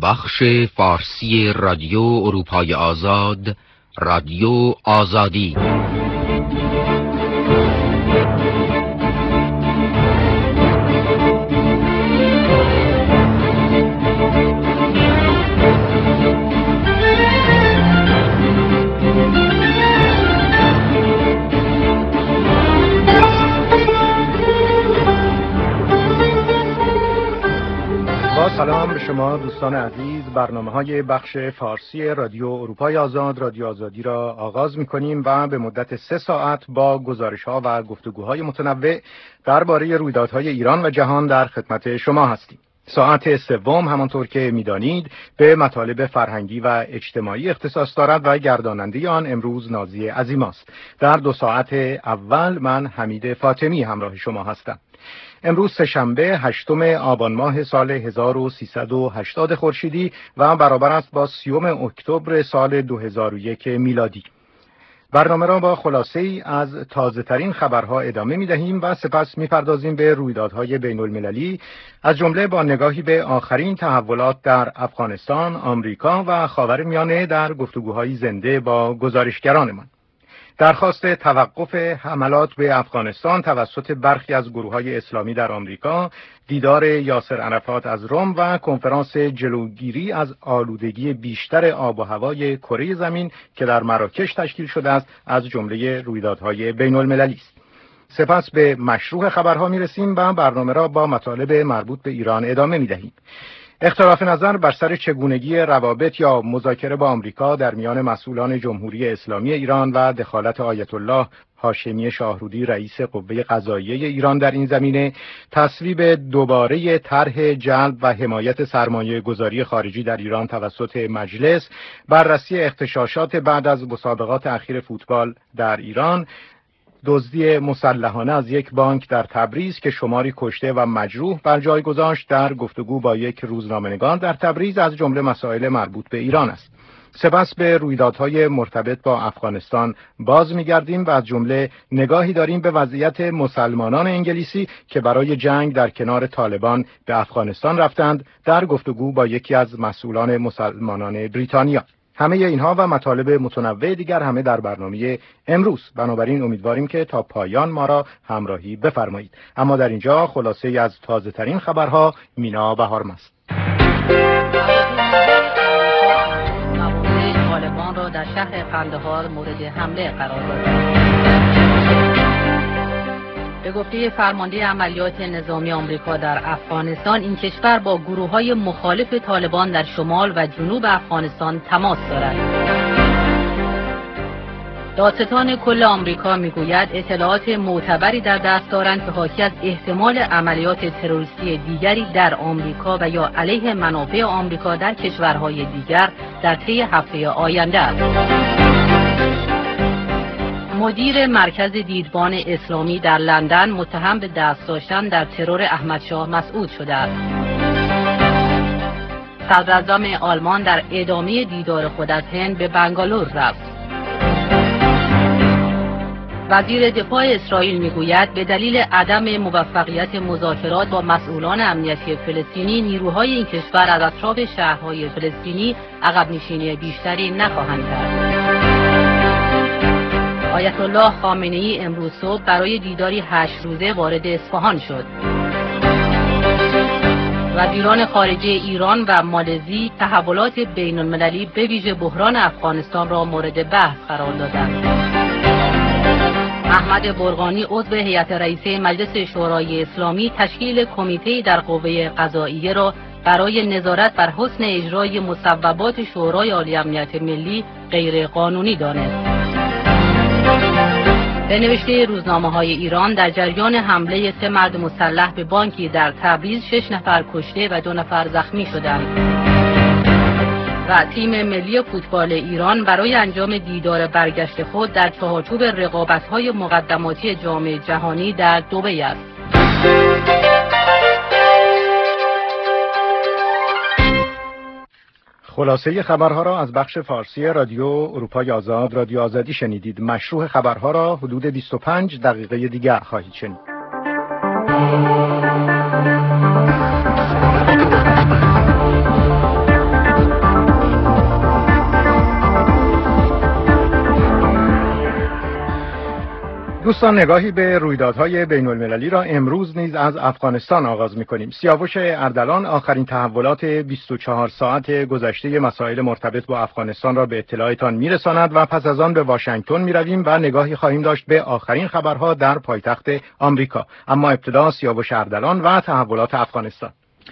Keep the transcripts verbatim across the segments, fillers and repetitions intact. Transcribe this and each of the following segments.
بخش فارسی رادیو اروپای آزاد، رادیو آزادی. سلام به شما دوستان عزیز. برنامه‌های بخش فارسی رادیو اروپای آزاد، رادیو آزادی را آغاز می‌کنیم و به مدت سه ساعت با گزارش‌ها و گفتگوهای متنوع درباره رویدادهای ایران و جهان در خدمت شما هستیم. ساعت سوم همانطور که می‌دانید به مطالب فرهنگی و اجتماعی اختصاص دارد و گرداننده آن امروز نازی عظیماست. در دو ساعت اول من حمید فاطمی همراه شما هستم. امروز سه‌شنبه هشتم آبان ماه سال هزار و سیصد و هشتاد خورشیدی و برابر است با سیوم اکتبر سال دو هزار و یک میلادی. برنامه را با خلاصه ای از تازه ترین خبرها ادامه می دهیم و سپس می پردازیم به رویدادهای بین المللی، از جمله با نگاهی به آخرین تحولات در افغانستان، آمریکا و خاورمیانه در گفتگوهای زنده با گزارشگرانمان. درخواست توقف حملات به افغانستان توسط برخی از گروه‌های اسلامی در آمریکا، دیدار یاسر عرفات از رم و کنفرانس جلوگیری از آلودگی بیشتر آب و هوای کره زمین که در مراکش تشکیل شده است از جمله رویدادهای بین المللی است. سپس به مشروع خبرها می‌رسیم و برنامه را با مطالب مربوط به ایران ادامه می‌دهیم. اختلاف نظر بر سر چگونگی روابط یا مذاکره با آمریکا در میان مسئولان جمهوری اسلامی ایران و دخالت آیت الله هاشمی شاهرودی رئیس قوه قضاییه ایران در این زمینه، تصویب دوباره طرح جلب و حمایت سرمایه گذاری خارجی در ایران توسط مجلس، بررسی اغتشاشات بعد از مسابقات اخیر فوتبال در ایران، دزدی مسلحانه از یک بانک در تبریز که شماری کشته و مجروح بر جای گذاشت، در گفتگو با یک روزنامه‌نگار در تبریز از جمله مسائل مربوط به ایران است. سپس به رویدادهای مرتبط با افغانستان باز می‌گردیم و از جمله نگاهی داریم به وضعیت مسلمانان انگلیسی که برای جنگ در کنار طالبان به افغانستان رفتند، در گفتگو با یکی از مسئولان مسلمانان بریتانیا. همه اینها و مطالب متنوع دیگر همه در برنامه امروز. بنابراین امیدواریم که تا پایان ما را همراهی بفرمایید. اما در اینجا خلاصه ای از تازه ترین خبرها. مینا بهارمست. طالبان را در شهر قندهار مورد حمله قرار داد. به گفته فرمانده عملیات نظامی آمریکا در افغانستان، این کشور با گروه‌های مخالف طالبان در شمال و جنوب افغانستان تماس دارد. دادستان کل آمریکا میگوید اطلاعات معتبری در دست دارند که حاکی از احتمال عملیات تروریستی دیگری در آمریکا و یا علیه منافع آمریکا در کشورهای دیگر در طی هفته آینده است. مدیر مرکز دیدبان اسلامی در لندن متهم به دست داشتن در ترور احمدشاه مسعود شده است. صدراعظم آلمان در ادامه دیدار خود از هند به بنگالور رفت. وزیر دفاع اسرائیل میگوید به دلیل عدم موفقیت مذاکرات با مسئولان امنیتی فلسطینی، نیروهای این کشور از اطراف شهرهای فلسطینی عقب نشینی بیشتری نخواهند کرد. آیت الله خامنه‌ای امروز صبح برای دیداری هشت روزه وارد اصفهان شد. وزیران خارجه ایران و مالزی تحولات بین المللی به ویژه بحران افغانستان را مورد بحث قرار دادند. احمد برقانی عضو هیئت رئیسه مجلس شورای اسلامی تشکیل کمیته‌ای در قوه قضاییه را برای نظارت بر حسن اجرای مصوبات شورای عالی امنیت ملی غیر قانونی دانست. به نوشته روزنامه‌های ایران، در جریان حمله سه مرد مسلح به بانکی در تبریز شش نفر کشته و دو نفر زخمی شدند. و تیم ملی فوتبال ایران برای انجام دیدار برگشت خود در چارچوب رقابت‌های مقدماتی جام جهانی در دبی است. خلاصه خبرها را از بخش فارسی رادیو اروپای آزاد، رادیو آزادی شنیدید. مشروع خبرها را حدود بیست و پنج دقیقه دیگر خواهید شنید. دوستان، نگاهی به رویدادهای بین المللی را امروز نیز از افغانستان آغاز می‌کنیم. سیاوش اردلان آخرین تحولات بیست و چهار ساعت گذشته مسائل مرتبط با افغانستان را به اطلاعتان میرساند و پس از آن به واشنگتن میرویم و نگاهی خواهیم داشت به آخرین خبرها در پایتخت آمریکا. اما ابتدا سیاوش اردلان و تحولات افغانستان.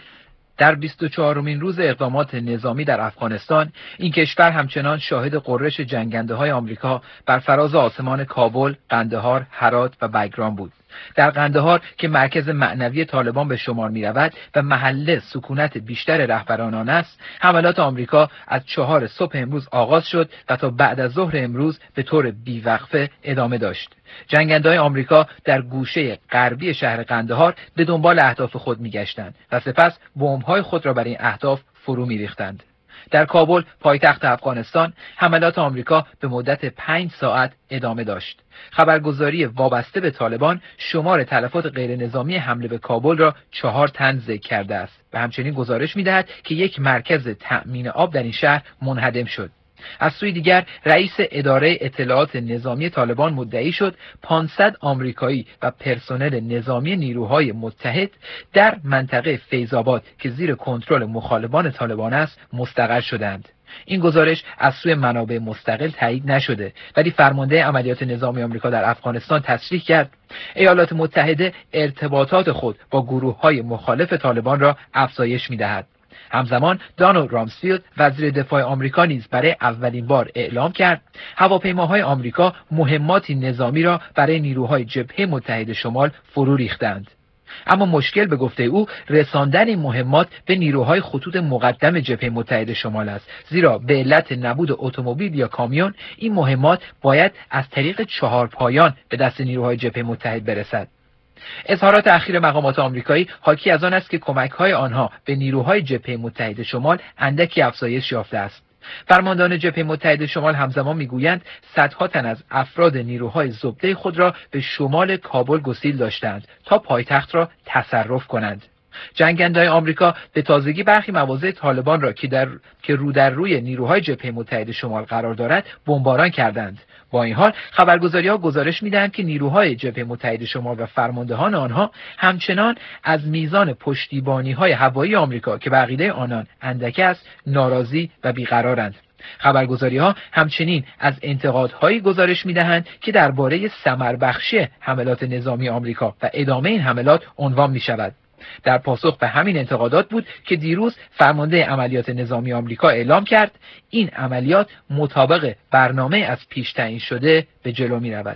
در بیست و چهارمین روز اقدامات نظامی در افغانستان، این کشور همچنان شاهد غرش جنگنده‌های آمریکا بر فراز آسمان کابل، قندهار، هرات و بگرام بود. در قندهار که مرکز معنوی طالبان به شمار می رود و محل سکونت بیشتر رهبران آن است، حملات آمریکا از چهار صبح امروز آغاز شد و تا بعد از ظهر امروز به طور بیوقفه ادامه داشت. جنگنده‌های آمریکا در گوشه غربی شهر قندهار به دنبال اهداف خود می‌گشتند و سپس بمب‌های خود را بر این اهداف فرو می‌ریختند. در کابل، پایتخت افغانستان، حملات آمریکا به مدت پنج ساعت ادامه داشت. خبرگزاری وابسته به طالبان شمار تلفات غیر نظامی حمله به کابل را چهار تن ذکر کرده است و همچنین گزارش می‌دهد که یک مرکز تأمین آب در این شهر منهدم شد. از سوی دیگر، رئیس اداره اطلاعات نظامی طالبان مدعی شد پانصد آمریکایی و پرسنل نظامی نیروهای متحد در منطقه فیض‌آباد که زیر کنترل مخالفان طالبان است مستقر شدند. این گزارش از سوی منابع مستقل تایید نشده، ولی فرمانده عملیات نظامی آمریکا در افغانستان تصریح کرد ایالات متحده ارتباطات خود با گروه‌های مخالف طالبان را افزایش می‌دهد. همزمان دانالد رامسفیلد وزیر دفاع آمریکا نیز برای اولین بار اعلام کرد هواپیماهای آمریکا مهماتی نظامی را برای نیروهای جبهه متحد شمال فرو ریختند. اما مشکل به گفته او رساندن این مهمات به نیروهای خطوط مقدم جبهه متحد شمال است، زیرا به علت نبود اتومبیل یا کامیون این مهمات باید از طریق چهارپایان به دست نیروهای جبهه متحد برسد. اظهارات اخیر مقامات آمریکایی حاکی از آن است که کمک‌های آنها به نیروهای جبهه متحد شمال اندکی افزایش یافته است. فرماندهان جبهه متحد شمال همزمان میگویند صدها تن از افراد نیروهای زبده خود را به شمال کابل گسیل داشتند تا پایتخت را تصرف کنند. جنگنده‌های آمریکا به تازگی برخی مواضع طالبان را که در که رو در روی نیروهای جبهه متحد شمال قرار دارد بمباران کردند. با این حال خبرگزاری‌ها گزارش می‌دهند که نیروهای جبهه متحد شمال و فرماندهان آنها همچنان از میزان پشتیبانی‌های هوایی آمریکا که به عقیده آنان اندک است ناراضی و بیقرارند. خبرگزاری‌ها همچنین از انتقادهایی گزارش می‌دهند که درباره ثمربخشی حملات نظامی آمریکا و ادامه این حملات عنوان می‌شود. در پاسخ به همین انتقادات بود که دیروز فرمانده عملیات نظامی آمریکا اعلام کرد این عملیات مطابق برنامه از پیش تعیین شده به جلو می رود.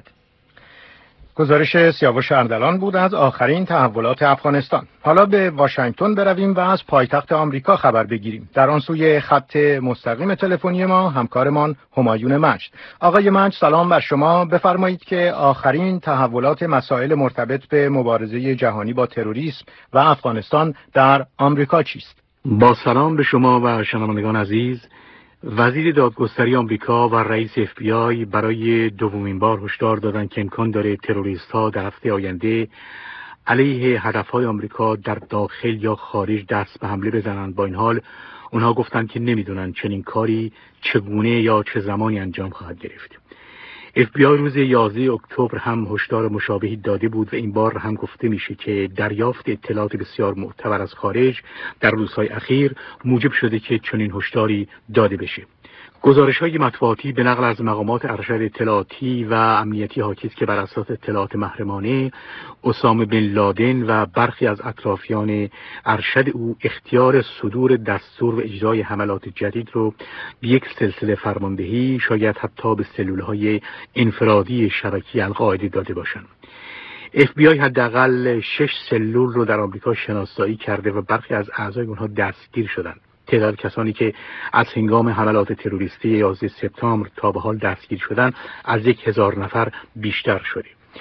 گزارش سیاوش اردلان بود از آخرین تحولات افغانستان. حالا به واشنگتن برویم و از پایتخت آمریکا خبر بگیریم. در آن سوی خط مستقیم تلفنی ما همکارمان همایون مجد. آقای مجد، سلام بر شما. بفرمایید که آخرین تحولات مسائل مرتبط به مبارزه جهانی با تروریسم و افغانستان در آمریکا چیست؟ با سلام به شما و شنوندگان عزیز. وزیر دادگستری آمریکا و رئیس اف بی آی برای دومین بار هشدار دادند که امکان داره تروریست‌ها در هفته آینده علیه هدف‌های آمریکا در داخل یا خارج دست به حمله بزنند. با این حال اونها گفتند که نمیدونن چنین کاری چگونه یا چه زمانی انجام خواهد گرفت. اف بی آی روز یازده اکتبر هم هشدار مشابهی داده بود و این بار هم گفته میشه که دریافت اطلاعات بسیار معتبر از خارج در روزهای اخیر موجب شده که چنین هشداری داده بشه. گزارش‌های مطبوعاتی به نقل از مقامات ارشد اطلاعاتی و امنیتی حاکی است که بر اساس اطلاعات محرمانه اسامه بن لادن و برخی از اطرافیان ارشد او اختیار صدور دستور و اجرای حملات جدید رو به یک سلسله فرماندهی شاید حتی به سلول‌های انفرادی شبکه القاعده داده باشند. اف بی آی حداقل شش سلول رو در آمریکا شناسایی کرده و برخی از اعضای اونها دستگیر شدند. تعداد کسانی که از هنگام حملات تروریستی یازده سپتامبر تا به حال دستگیر شدند از یک هزار نفر بیشتر شده.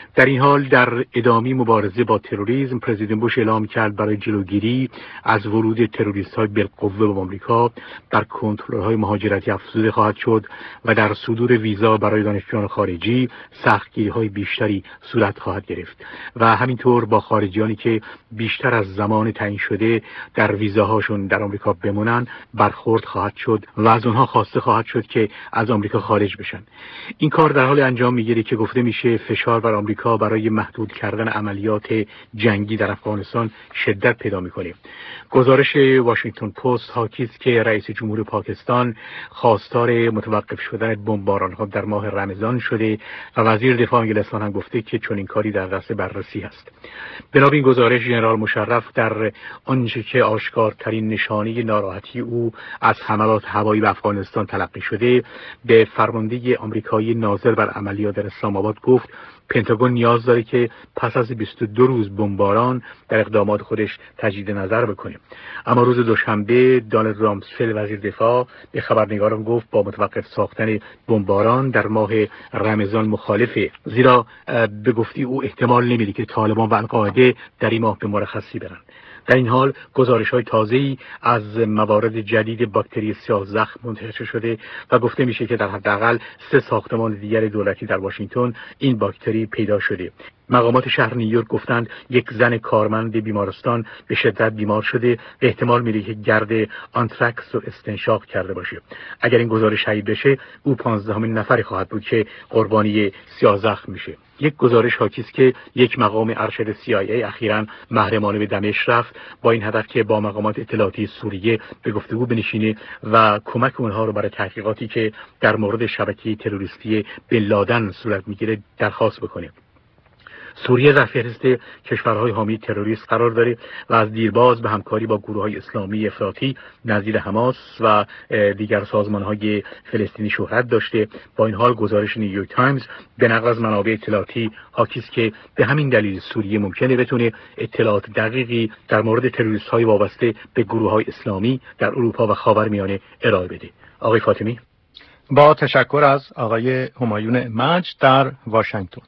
در این حال در ادامه مبارزه با تروریسم پرزیدنت بوش اعلام کرد برای جلوگیری از ورود تروریست‌های بالقوه به آمریکا در کنترل‌های مهاجرتی افزوده خواهد شد و در صدور ویزا برای دانشجویان خارجی سختگیری‌های بیشتری صورت خواهد گرفت و همینطور با خارجیانی که بیشتر از زمان تعیین شده در ویزاهاشون در آمریکا بمونن برخورد خواهد شد و از اونها خواسته خواهد شد که از آمریکا خارج بشن. این کار در حال انجام میگیره که گفته میشه فشار بر آمریکا برای محدود کردن عملیات جنگی در افغانستان شدت پیدا میکنه. گزارش واشنگتن پست حاکی است که رئیس جمهور پاکستان خواستار متوقف شدن بمباران‌ها در ماه رمضان شده و وزیر دفاع انگلستان هم گفته که چنین کاری در دست بررسی است. بنابر این گزارش ژنرال مشرف در آنچه که آشکارترین نشانه ناراحتی او از حملات هوایی به افغانستان تلقی شده به فرمانده آمریکایی ناظر بر عملیات در اسلام آباد گفت پنتاگون نیاز داره که پس از بیست و دو روز بمباران در اقدامات خودش تجدید نظر بکنه. اما روز دوشنبه دونالد رامسفلد وزیر دفاع به خبرنگاران گفت با متوقف ساختن بمباران در ماه رمضان مخالفه، زیرا به گفتی او احتمال نمیده که طالبان و القاعده در این ماه به مرخصی برن. در این حال گزارش‌های تازه‌ای از موارد جدید باکتری سیاه زخم منتشر شده و گفته میشه که در حداقل سه ساختمان دیگر دولتی در واشنگتن این باکتری پیدا شده. مقامات شهر نیویورک گفتند یک زن کارمند بیمارستان به شدت بیمار شده و احتمال میره که گرد آنتراکس رو استنشاق کرده باشه. اگر این گزارش صحیح بشه او پانزدهمین نفری خواهد بود که قربانی سیاه زخم میشه. یک گزارش حاکی است که یک مقام ارشد سی آی ای اخیراً محرمانه به دمشق رفت با این هدف که با مقامات اطلاعاتی سوریه به گفتگو بنشینه و کمک اونها رو برای تحقیقاتی که در مورد شبکه تروریستی بن لادن صورت میگیره درخواست بکنه. سوریه در فهرست کشورهای حامی تروریست قرار داره و از دیرباز به همکاری با گروه‌های اسلامی افراطی نظیر حماس و دیگر سازمان‌های فلسطینی شهرت داشته. با این حال گزارش نیویورک تایمز به نقل از منابع اطلاعاتی حاکی است که به همین دلیل سوریه ممکنه بتونه اطلاعات دقیقی در مورد تروریست‌های وابسته به گروه‌های اسلامی در اروپا و خاورمیانه ارائه بده. آقای فاطمی، با تشکر از آقای همایون مجد در واشنگتن.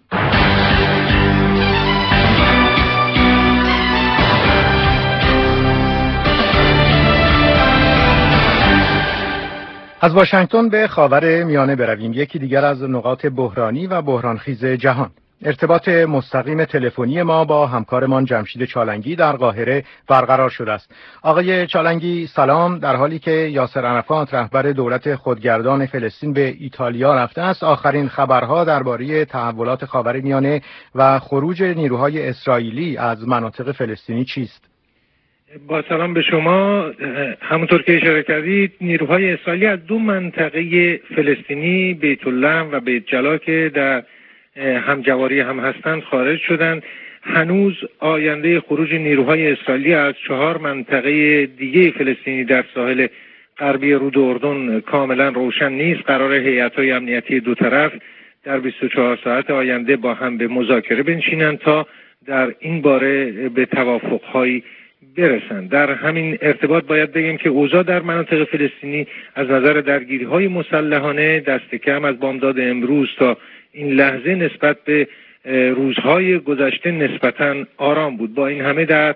از واشنگتن به خاور میانه برویم. یکی دیگر از نقاط بحرانی و بحرانخیز جهان. ارتباط مستقیم تلفنی ما با همکارمان جمشید چالنگی در قاهره برقرار شده است. آقای چالنگی سلام. در حالی که یاسر عرفات رهبر دولت خودگردان فلسطین به ایتالیا رفته است، آخرین خبرها درباره تحولات خاورمیانه و خروج نیروهای اسرائیلی از مناطق فلسطینی چیست؟ با سلام به شما. همونطور که اشاره کردید نیروهای اسرائیلی از دو منطقه فلسطینی بیت اللحم و بیت جلا که در همجواری هم هستند خارج شدند. هنوز آینده خروج نیروهای اسرائیلی از چهار منطقه دیگه فلسطینی در ساحل غربی رود اردن کاملا روشن نیست. قرار هیئت‌های امنیتی دو طرف در بیست و چهار ساعت آینده با هم به مذاکره بنشینند تا در این باره به توافق‌هایی برسند. در همین ارتباط باید بگیم که اوضاع در مناطق فلسطینی از نظر درگیری‌های مسلحانه دست کم از بامداد امروز تا این لحظه نسبت به روزهای گذشته نسبتاً آرام بود. با این همه در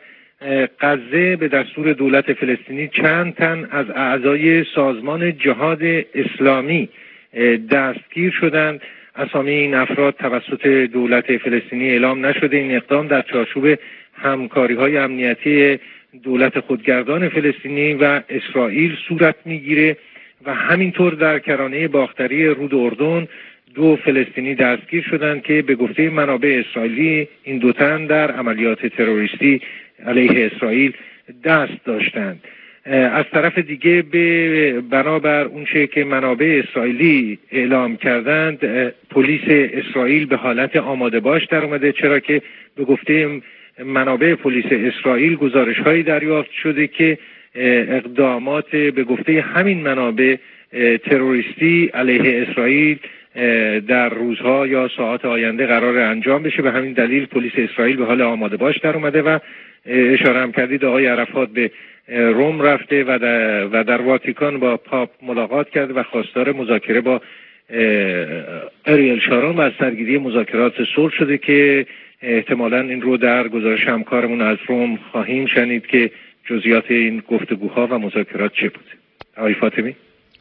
غزه به دستور دولت فلسطینی چند تن از اعضای سازمان جهاد اسلامی دستگیر شدند. اسامی این افراد توسط دولت فلسطینی اعلام نشده. این اقدام در چارچوب همکاری‌های امنیتی دولت خودگردان فلسطینی و اسرائیل صورت می‌گیره و همینطور در کرانه باختری رود اردن دو فلسطینی دستگیر شدند که به گفته منابع اسرائیلی این دو تن در عملیات تروریستی علیه اسرائیل دست داشتند. از طرف دیگه به بنابر اونچه که منابع اسرائیلی اعلام کردند پلیس اسرائیل به حالت آماده باش در اومده، چرا که به گفته منابع پلیس اسرائیل گزارش‌هایی دریافت شده که اقدامات به گفته همین منابع تروریستی علیه اسرائیل در روزها یا ساعات آینده قرار انجام بشه. به همین دلیل پلیس اسرائیل به حال آماده باش در اومده و اشاره هم کردید آقای عرفات به روم رفته و در, و در واتیکان با پاپ ملاقات کرده و خواستار مذاکره با اریل شارون و از سرگیری مذاکرات صلح شده که احتمالاً این رو در گزارش همکارمون از روم خواهیم شنید که جزئیات این گفتگوها و مذاکرات چه بود. آقای فاطمی.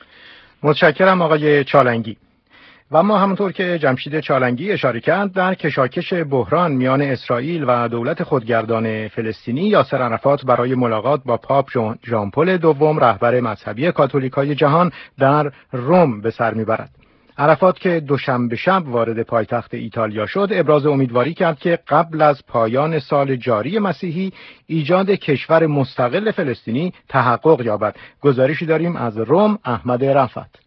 متشکرم آقای چالنگی. و ما همونطور که جمشید چالنگی اشاره کرد در کشاکش بحران میان اسرائیل و دولت خودگردان فلسطینی، یاسر عرفات برای ملاقات با پاپ ژان پل دوم رهبر مذهبی کاتولیکای جهان در روم به سر میبرد. عرفات که دوشنبه شب وارد پایتخت ایتالیا شد، ابراز امیدواری کرد که قبل از پایان سال جاری مسیحی ایجاد کشور مستقل فلسطینی تحقق یابد. گزارشی داریم از روم، احمد رفعت.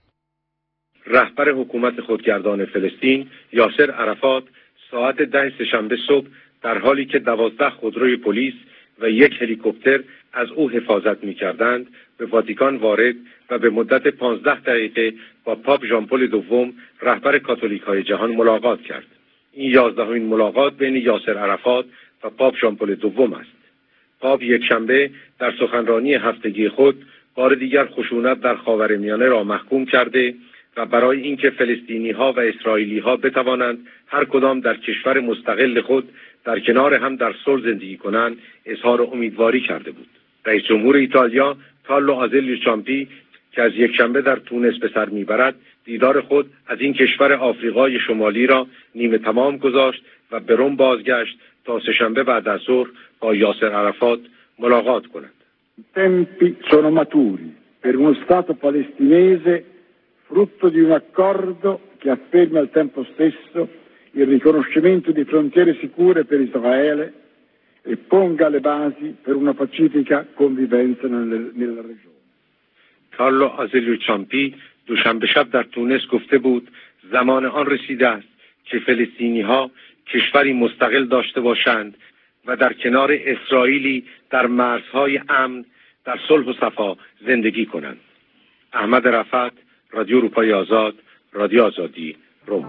رهبر حکومت خودگردان فلسطین یاسر عرفات ساعت ده سه‌شنبه صبح در حالی که دوازده خودروی پلیس و یک هلیکوپتر از او حفاظت می‌کردند به واتیکان وارد و به مدت پانزده دقیقه با پاپ ژان پل دوم رهبر کاتولیک‌های جهان ملاقات کرد. این یازدهمین ملاقات بین یاسر عرفات و پاپ ژان پل دوم است. پاپ یکشنبه در سخنرانی هفتگی خود بار دیگر خشونت در خاورمیانه را محکوم کرده و برای اینکه فلسطینی‌ها و اسرائیلی‌ها بتوانند هر کدام در کشور مستقل خود در کنار هم در صلح زندگی کنند اظهار امیدواری کرده بود. رئیس جمهور ایتالیا کارلو آزلیو چامپی که از یکشنبه در تونس به سر میبرد دیدار خود از این کشور آفریقای شمالی را نیمه تمام گذاشت و به روم بازگشت تا سه‌شنبه بعد از ظهر با یاسر عرفات ملاقات کند. Tempi sono maturi per uno Stato palestinese frutto di un accordo che afferma al tempo stesso il riconoscimento di frontiere sicure per Israele e ponga le basi per una pacifica convivenza nella regione. کارلو آزلیو چامپی دوشنبه شب در تونس گفته بود زمان آن رسیده است که فلسطینی‌ها کشوری مستقل داشته باشند و در کنار اسرائیلی در مرزهای امن در صلح و صفا زندگی کنند. احمد رفعت، رادیو اروپای آزاد، رادیو آزادی، روم.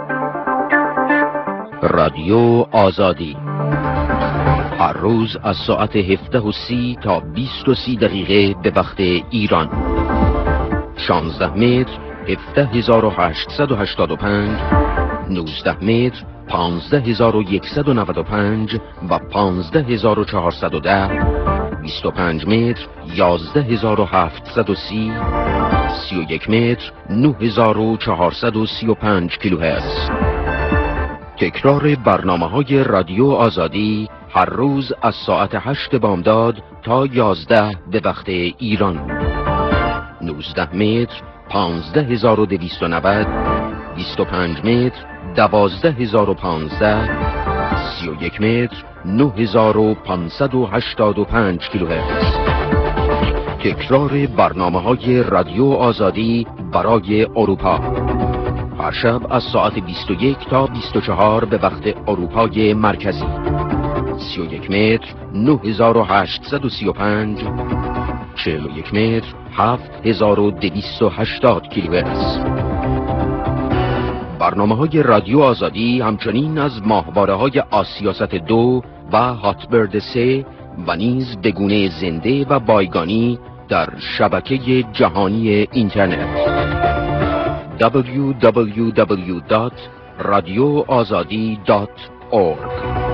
رادیو آزادی هر روز از ساعت هفده و سی تا بیست و سی دقیقه به وقت ایران. شانزده متر هفده هزار و هشتصد و هشتاد و پنج، نوزده متر پانزده هزار و یکصد و نود و پنج و پانزده هزار و چهارصد و ده، بیست و پنج متر یازده هزار و هفتصد و سی، سی و یک متر نه هزار و چهارصد و سی و پنج کیلوهرتز. تکرار برنامه‌های رادیو آزادی هر روز از ساعت هشت بامداد تا یازده به وقت ایران. نوزده متر پانزده هزار و دویست و نود، بیست و پنج متر دوازده هزار و پانزده، سی و یک متر نه هزار و پانصد و هشتاد و پنج کیلوهرتز. تکرار برنامه‌های رادیو آزادی برای اروپا هر شب از ساعت بیست و یک تا بیست و چهار به وقت اروپای مرکزی. سی و یک متر نه هزار و هشتصد و سی و پنج، چهل و یک متر هفت هزار و دویست و هشتاد کیلوهرتز. برنامه‌های رادیو آزادی همچنین از ماهواره‌های آسیاست دو و هاتبرد سه و نیز به گونه زنده و بایگانی در شبکه جهانی اینترنت دبلیو دبلیو دبلیو دات رادیو آزادی دات اورگ.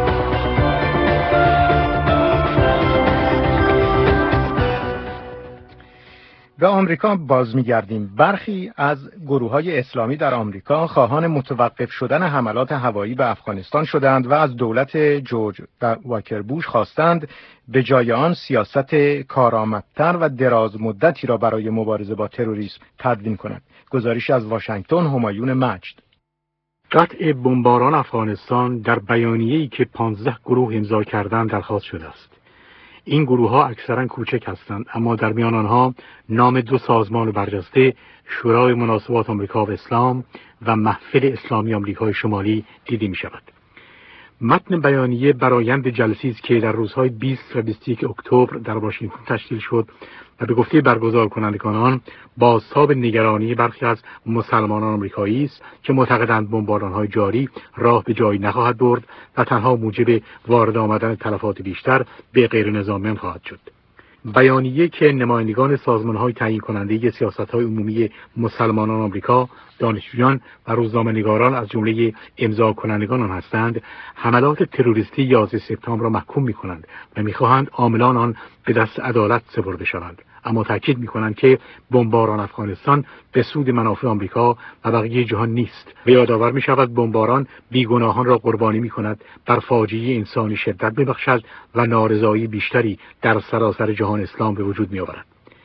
به آمریکا باز می‌گردیم. برخی از گروه‌های اسلامی در آمریکا خواهان متوقف شدن حملات هوایی به افغانستان شدند و از دولت جورج واکر بوش خواستند به جای آن سیاست کارآمدتر و دراز مدتی را برای مبارزه با تروریسم تدوین کند. گزارش از واشنگتن، همایون مجد. قطع بمباران افغانستان در بیانیه‌ای که پانزده گروه امضا کردند درخواست شده است. این گروه ها اکثرا کوچک هستند، اما در میان آنها نام دو سازمان برجسته، شورای مناسبات آمریکا و اسلام و محفل اسلامی آمریکای شمالی دیده می شود. متن بیانیه برآیند جلسه‌ای است که در روزهای بیست و بیست و یک اکتبر در واشنگتن تشکیل شد و به گفته برگزار کنندگان آن بازتاب نگرانی برخی از مسلمانان آمریکایی است که معتقدند بمباران‌های جاری راه به جایی نخواهد برد و تنها موجب وارد آمدن تلفات بیشتر به غیر نظامیان خواهد شد. بیانیه که نمایندگان سازمان‌های تعیین کننده سیاست‌های عمومی مسلمانان آمریکا، دانشجویان و روزنامه‌نگاران از جمله امضا کنندگان آن هستند، حملات تروریستی یازده سپتامبر را محکوم می‌کنند و می‌خواهند عاملان آن به دست عدالت سپرده شوند. اما تاکید می‌کنند که بمباران افغانستان به سود منافع آمریکا و بقیه جهان نیست. و یادآور می‌شود بمباران بیگناهان را قربانی می‌کند، بر فاجعه انسانی شدت می‌بخشد و نارضایی بیشتری در سراسر جهان اسلام به وجود می‌آورد.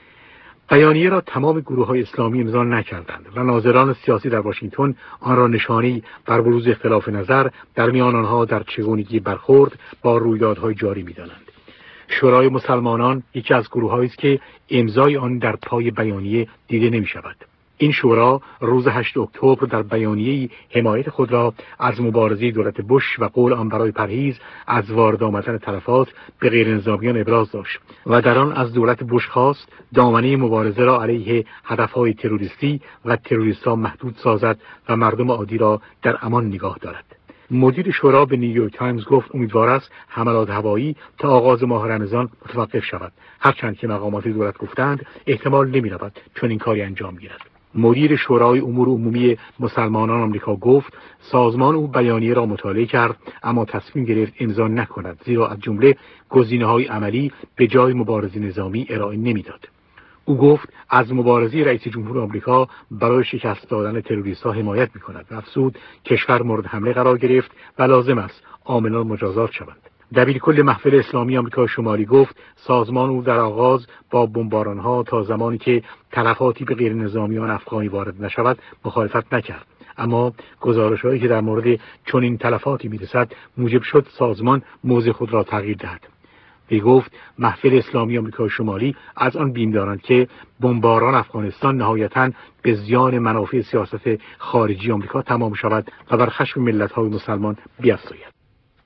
بیانیه را تمام گروه‌های اسلامی امضا نکردند و ناظران سیاسی در واشنگتن آن را نشانه‌ای بر بروز اختلاف نظر در میان آنها در چگونگی برخورد با رویدادهای جاری می‌دانند. شورای مسلمانان یکی از گروه‌هایی است که امضای آن در پای بیانیه دیده نمی‌شود. این شورا روز هشتم اکتبر در بیانیه‌ای حمایت خود را از مبارزه دولت بوش و قول آن برای پرهیز از وارد آمدن تلفات به غیرنظامیان ابراز داشت و در آن از دولت بوش خواست دامنه مبارزه را علیه هدف‌های تروریستی و تروریست‌ها محدود سازد و مردم عادی را در امان نگاه دارد. مدیر شورا به نیویورک تایمز گفت امیدوار است حملات هوایی تا آغاز ماه رمضان متوقف شود، هرچند که مقامات دولت گفتند احتمال نمی‌رود چون این کاری انجام گیرد. مدیر شورای امور عمومی مسلمانان آمریکا گفت سازمان او بیانیه را مطالعه کرد اما تصمیم گرفت امضا نکند، زیرا از جمله گزینه‌های عملی به جای مبارزه نظامی ارائه نمی‌داد. او گفت از مبارزه رئیس جمهور آمریکا برای شکست دادن تروریست‌ها حمایت می‌کند و افزود کشور مورد حمله قرار گرفت و لازم است عاملان مجازات شوند. دبیرکل محفل اسلامی آمریکا شمالی گفت سازمان او در آغاز با بمباران‌ها تا زمانی که تلفاتی به غیرنظامیان افغانی وارد نشود مخالفت نکرد، اما گزارش‌هایی که در مورد چنین تلفاتی می‌رسد موجب شد سازمان موضع خود را تغییر دهد. وی گفت محفل اسلامی آمریکا شمالی از آن بیم دارند که بمباران افغانستان نهایتاً به زیان منافع سیاست خارجی آمریکا تمام شود و بر خشم ملت‌های مسلمان بیفزاید.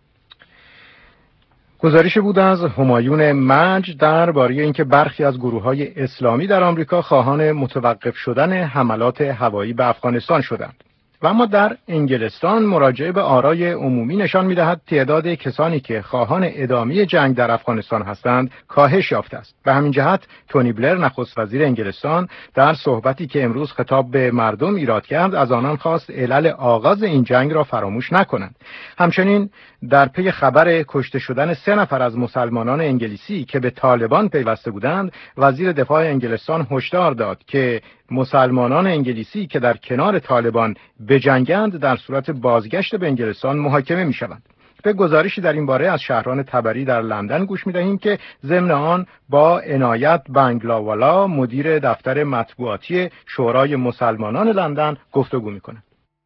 گزارشی بود از همایون مجد درباره اینکه برخی از گروه‌های اسلامی در آمریکا خواهان متوقف شدن حملات هوایی به افغانستان شدند. و اما در انگلستان مراجعه به آرای عمومی نشان می‌دهد تعداد کسانی که خواهان ادامه جنگ در افغانستان هستند کاهش یافته است. به همین جهت تونی بلر نخست وزیر انگلستان در صحبتی که امروز خطاب به مردم ایراد کرد از آنان خواست علل آغاز این جنگ را فراموش نکنند. همچنین در پی خبر کشته شدن سه نفر از مسلمانان انگلیسی که به طالبان پیوسته بودند، وزیر دفاع انگلستان هشدار داد که مسلمانان انگلیسی که در کنار طالبان بجنگند در صورت بازگشت به انگلستان محاکمه می‌شوند. به گزارشی در این باره از شهران تبری در لندن گوش می‌دهیم که ضمن آن با عنایت بنگلاوالا مدیر دفتر مطبوعاتی شورای مسلمانان لندن گفتگو می‌کند.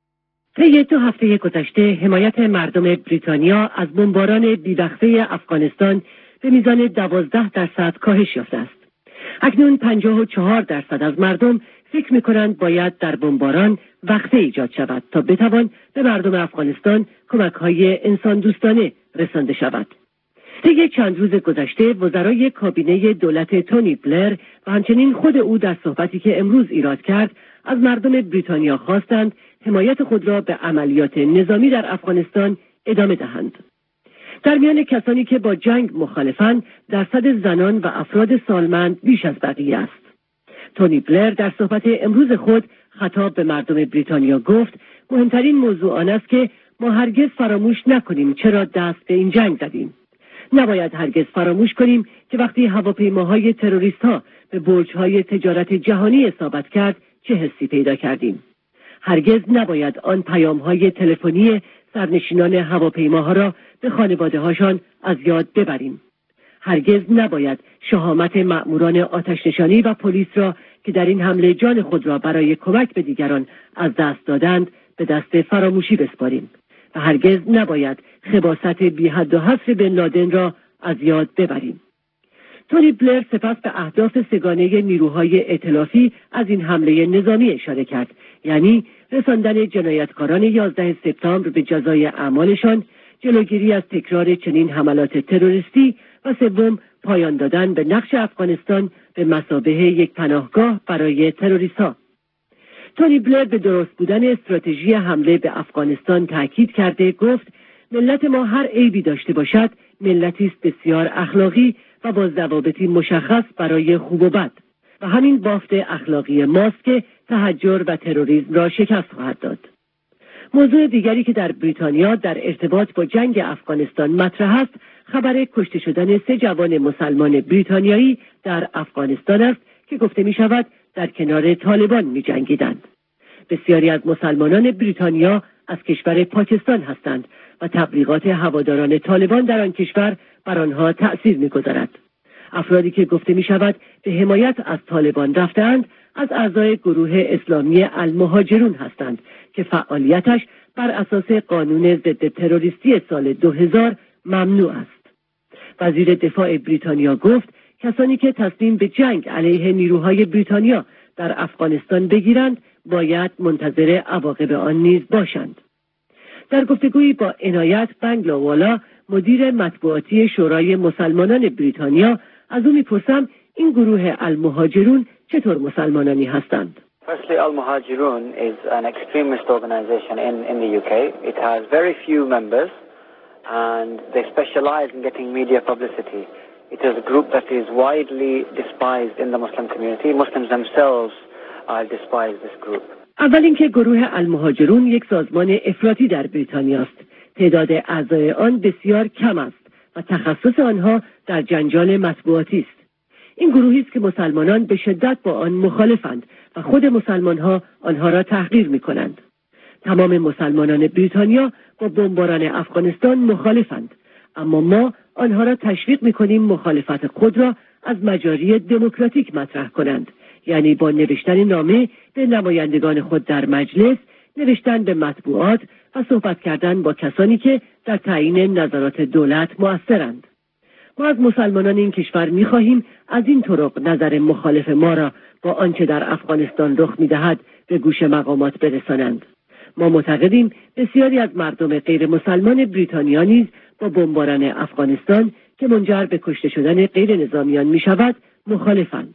طی دو هفته گذشته حمایت مردم بریتانیا از بمباران بی‌وقفه افغانستان به میزان دوازده درصد کاهش یافته است. اکنون پنجاه و چهار درصد از مردم فکر می‌کنند باید در بمباران وقفه ایجاد شود تا بتوان به مردم افغانستان کمک‌های انسان دوستانه رسانده شود. طی چند روز گذشته وزرای کابینه دولت تونی بلر و همچنین خود او در صحبتی که امروز ایراد کرد از مردم بریتانیا خواستند حمایت خود را به عملیات نظامی در افغانستان ادامه دهند. در میان کسانی که با جنگ مخالفند درصد زنان و افراد سالمند بیش از بقیه است. تونی بلر در صحبت امروز خود خطاب به مردم بریتانیا گفت مهمترین موضوع آن است که ما هرگز فراموش نکنیم چرا دست به این جنگ زدیم. نباید هرگز فراموش کنیم که وقتی هواپیماهای تروریست‌ها به برج‌های تجارت جهانی اصابت کرد چه حسی پیدا کردیم. هرگز نباید آن پیام‌های تلفنی سرنشینان هواپیماها را به خانواده‌هاشان از یاد ببریم. هرگز نباید شهامت مأموران آتش‌نشانی و پلیس را که در این حمله جان خود را برای کمک به دیگران از دست دادند به دست فراموشی بسپاریم و هرگز نباید خباثت بی حد و حصر بن لادن را از یاد ببریم. تونی بلر سپس به اهداف سگانه نیروهای ائتلافی از این حمله نظامی اشاره کرد، یعنی رساندن جنایتکاران یازده سپتامبر به جزای اعمالشان، جلوگیری از تکرار چنین حملات تروریستی و سوم پایان دادن به نقش افغانستان به مثابه یک پناهگاه برای تروریست‌ها. تونی بلر به درست بودن استراتژی حمله به افغانستان تاکید کرده گفت ملت ما هر عیبی داشته باشد ملتی است بسیار اخلاقی و با ضوابطی مشخص برای خوب و بد و همین بافت اخلاقی ماست که تحجر و تروریسم را شکست خواهد داد. موضوع دیگری که در بریتانیا در ارتباط با جنگ افغانستان مطرح است، خبر کشته شدن سه جوان مسلمان بریتانیایی در افغانستان است که گفته می شود در کنار طالبان می جنگیدند. بسیاری از مسلمانان بریتانیا از کشور پاکستان هستند و تبلیغات هواداران طالبان در آن کشور بر آنها تأثیر می‌گذارد. افرادی که گفته می‌شود به حمایت از طالبان رفتند از اعضای گروه اسلامی المهاجرون هستند که فعالیتش بر اساس قانون ضد تروریستی سال دو هزار ممنوع است. وزیر دفاع بریتانیا گفت کسانی که تصمیم به جنگ علیه نیروهای بریتانیا در افغانستان بگیرند باید منتظر عواقب آن نیز باشند. در گفتگویی با عنایت بنگلاوالا، مدیر مطبوعاتی شورای مسلمانان بریتانیا، از او میپرسم این گروه المهاجرون چطور مسلمانانی هستند؟ Firstly, Al-Muhajirun is an extremist organization in, in the U K. It has very few members and they specialize in getting media publicity. It is a group that is widely despised in the Muslim community. Muslims themselves uh, despise this group. اول اینکه گروه المهاجرون یک سازمان افراطی در بریتانیا است. تعداد اعضای آن بسیار کم است و تخصص آنها در جنجال مطبوعاتی است. این گروهی است که مسلمانان به شدت با آن مخالفند و خود مسلمانها آنها را تحقیر می‌کنند. تمام مسلمانان بریتانیا با بمباران افغانستان مخالفند، اما ما آنها را تشویق می‌کنیم مخالفت خود را از مجاری دموکراتیک مطرح کنند، یعنی با نوشتن نامه به نمایندگان خود در مجلس، نوشتن به مطبوعات و صحبت کردن با کسانی که در تعیین نظرات دولت مؤثرند. ما از مسلمانان این کشور می‌خواهیم از این طرق نظر مخالف ما را با آنچه در افغانستان رخ می‌دهد به گوش مقامات برسانند. ما معتقدیم بسیاری از مردم غیر مسلمان بریتانیا نیز با بمباران افغانستان که منجر به کشته شدن غیر نظامیان می‌شود مخالفند.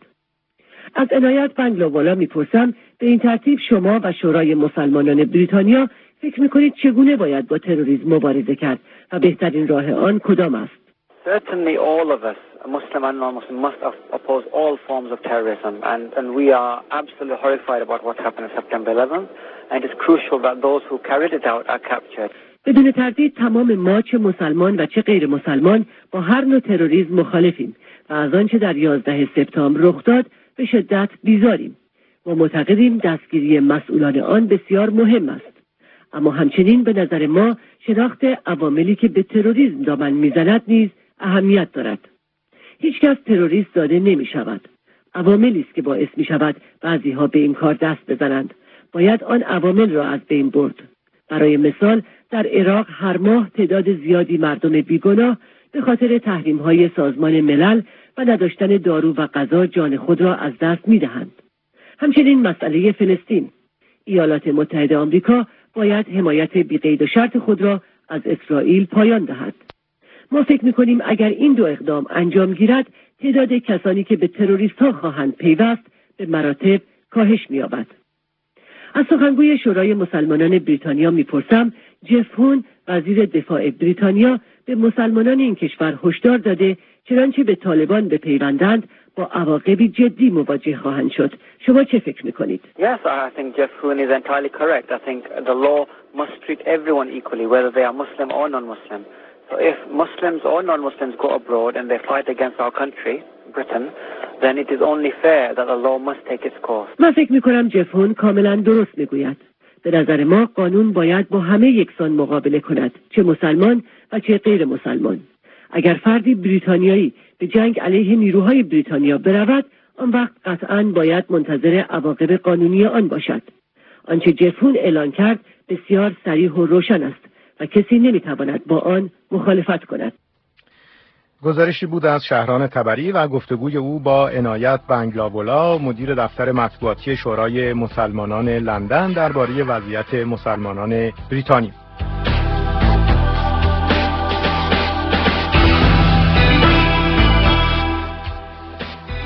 از عنایت بنگلاوالا میپرسم به این ترتیب شما و شورای مسلمانان بریتانیا فکر میکنید چگونه باید با تروریسم مبارزه کرد و بهترین راه آن کدام است؟ Certainly all of us, Muslim and non-Muslim, must oppose all forms of terrorism and, and we are absolutely horrified about what happened on September eleventh and it is crucial that those who carried it out are captured. بدون تردید تمام ما چه مسلمان و چه غیر مسلمان با هر نوع تروریسم مخالفیم و از آنچه در یازده سپتامبر رخ داد به شدت بیزاریم و معتقدیم دستگیری مسئولان آن بسیار مهم است. اما همچنین به نظر ما شناخت عواملی که به تروریسم دامن میزند نیز اهمیت دارد. هیچ کس تروریست زاده نمی شود. عواملی است که باعث می شود بعضی ها به این کار دست بزنند. باید آن عوامل را از بین برد. برای مثال در عراق هر ماه تعداد زیادی مردم بیگناه به خاطر تحریم های سازمان ملل و نداشتن دارو و غذا جان خود را از دست می دهند. همچنین مسئله فلسطین. ایالات متحده آمریکا باید حمایت بی‌قید و شرط خود را از اسرائیل پایان دهد. ما فکر می کنیم اگر این دو اقدام انجام گیرد تعداد کسانی که به تروریست ها خواهند پیوست به مراتب کاهش می یابد. از سخنگوی شورای مسلمانان بریتانیا می پرسم جف هون وزیر دفاع بریتانیا به مسلمانان این کشور هشدار داده چنانچه به طالبان بپیوندند با عواقبی جدی مواجه خواهند شد. شما چه فکر میکنید؟ Yes, I think Jeff Hoon is entirely correct. I think the law must treat everyone equally, whether they are Muslim or non-Muslim. So if Muslims or non-Muslims go abroad and they fight against our country, Britain, then it is only fair that the law must take its course. من فکر میکنم جف هون کاملا درست میگوید. به نظر ما قانون باید با همه یکسان مقابله کند، چه مسلمان و چه غیر مسلمان. اگر فردی بریتانیایی به جنگ علیه نیروهای بریتانیا برود، آن وقت قطعاً باید منتظر عواقب قانونی آن باشد. آنچه جف هون اعلان کرد بسیار صریح و روشن است و کسی نمیتواند با آن مخالفت کند. گزارشی بود از شهران تبری و گفتگوی او با عنایت بنگلاوالا، مدیر دفتر مطبوعاتی شورای مسلمانان لندن درباره وضعیت مسلمانان بریتانیا.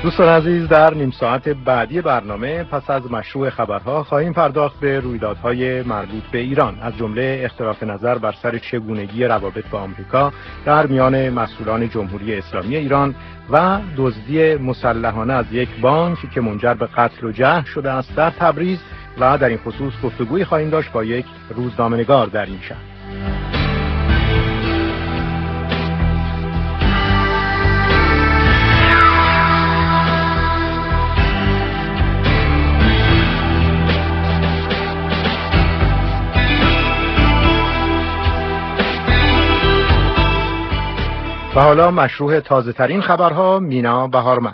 دوستان عزیز، در نیم ساعت بعدی برنامه پس از مشروع خبرها خواهیم پرداخت به رویدادهای مربوط به ایران، از جمله اختلاف نظر بر سر چگونگی روابط با آمریکا در میان مسئولان جمهوری اسلامی ایران و دزدی مسلحانه از یک بانک که منجر به قتل و جرح شده است در تبریز، و در این خصوص گفتگویی خواهیم داشت با یک روزنامه‌نگار در این شهر. و حالا مشروع تازه ترین خبرها، مینا بهارمند.